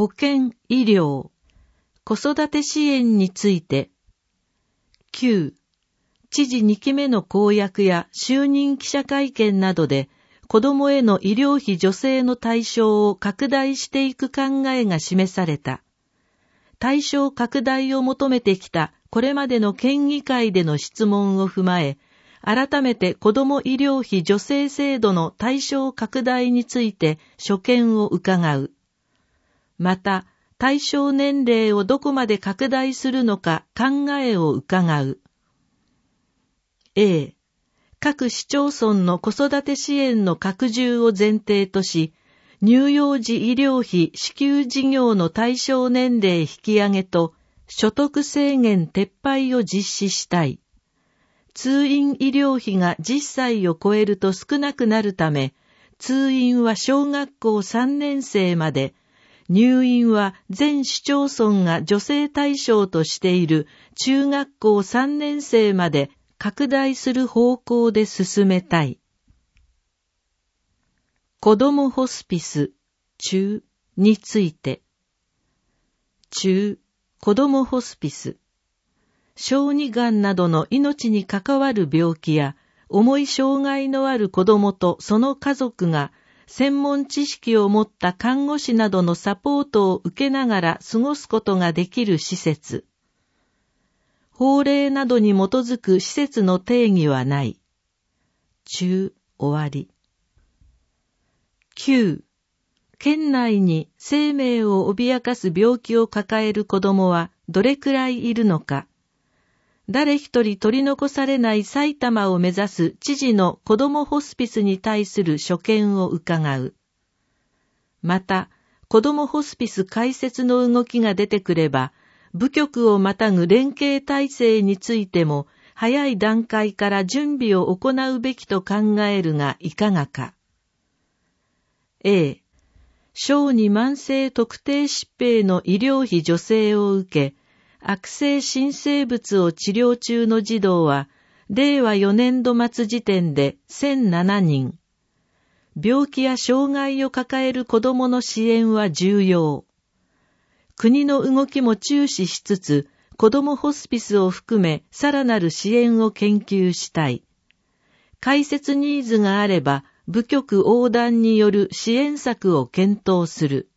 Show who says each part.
Speaker 1: 保健、医療、子育て支援について。9、知事2期目の公約や就任記者会見などで、子どもへの医療費助成の対象を拡大していく考えが示された。対象拡大を求めてきたこれまでの県議会での質問を踏まえ、改めて子ども医療費助成制度の対象拡大について所見を伺う。また、対象年齢をどこまで拡大するのか考えを伺う。A、各市町村の子育て支援の拡充を前提とし、乳幼児医療費支給事業の対象年齢引き上げと所得制限撤廃を実施したい。通院医療費が10歳を超えると少なくなるため、通院は小学校3年生まで、入院は全市町村が助成対象としている中学校3年生まで拡大する方向で進めたい。子どもホスピス、中について。中、子どもホスピス。小児がんなどの命に関わる病気や重い障害のある子どもとその家族が専門知識を持った看護師などのサポートを受けながら過ごすことができる施設。法令などに基づく施設の定義はない。中、終わり。9、県内に生命を脅かす病気を抱える子どもはどれくらいいるのか。誰一人取り残されない埼玉を目指す知事の子どもホスピスに対する所見を伺う。また、子どもホスピス開設の動きが出てくれば、部局をまたぐ連携体制についても、早い段階から準備を行うべきと考えるがいかがか。A、小児慢性特定疾病の医療費助成を受け、悪性新生物を治療中の児童は、令和4年度末時点で1007人。病気や障害を抱える子どもの支援は重要。国の動きも注視しつつ、子どもホスピスを含めさらなる支援を研究したい。開設ニーズがあれば、部局横断による支援策を検討する。